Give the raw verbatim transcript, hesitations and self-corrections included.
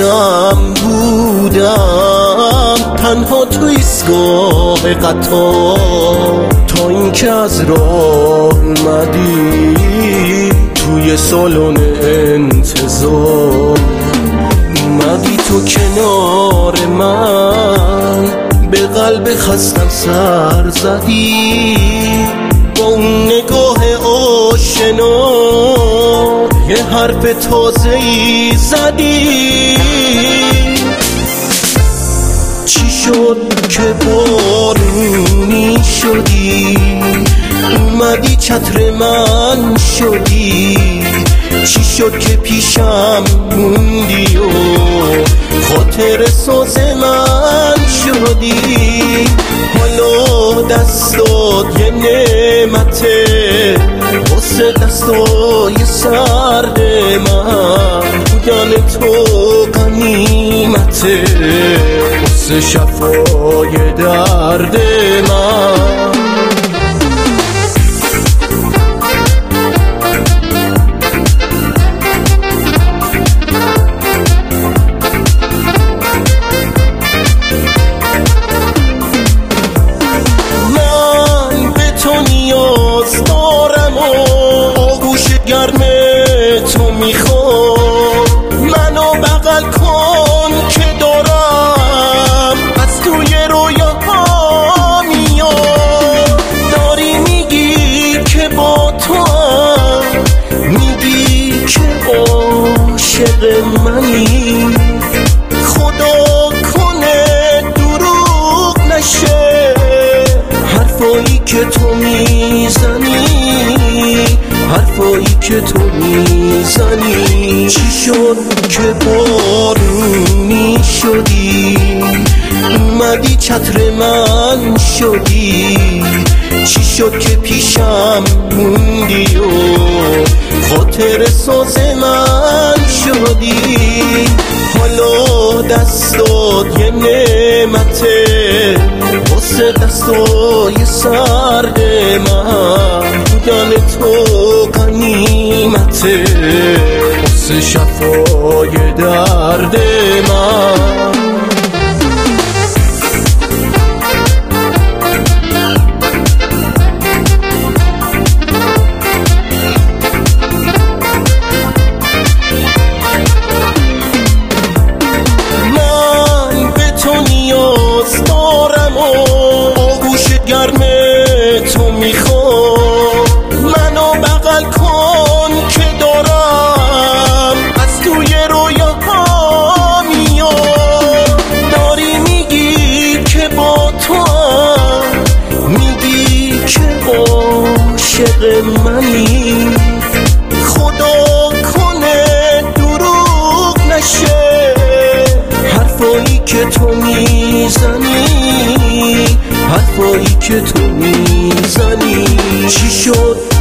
خودم بودم، تنها تو ایستگاه قطار، تا اینکه از راه اومدی توی سالن انتظار. اومدی تو کنار من، به قلب خستم سر زدی، با اون نگاه آشنا یه حرف تازه‌ای زدی. چی شد که بارونی شدی، اومدی چتر من شدی، چی شد که پیشم موندی و خاطر ساز من شدی. حالا دستات یه نعمته، واسه دستای سرد من بودن تو غنیمته، واسه شفای درد من. گرم تو میخوام، منو بغل کن که دارم از توی رویاها میاد. داری میگی که با تو، میگی که عاشق منی، خدا کنه دروغ نشه حرفایی که تو میزنی، حرفایی که تو میزنی. چی شد که بارونی شدی، اومدی چتر من شدی، چی شد که پیشم موندی و خاطر ساز من شدی. حالا دستات یه نعمته، واسه دستای سرد من بودن تو غنیمته، واسه شفای درد من. من به تو نیاز دارم و آغوش گرم تو میخوام، منو بغل کن که دارم از توی رویاها میاد. داری میگی که با تو، میگی که عاشق منی، خدا کنه دروغ نشه حرفایی که تو میزنی، حرفایی که تو میزنی. چی شد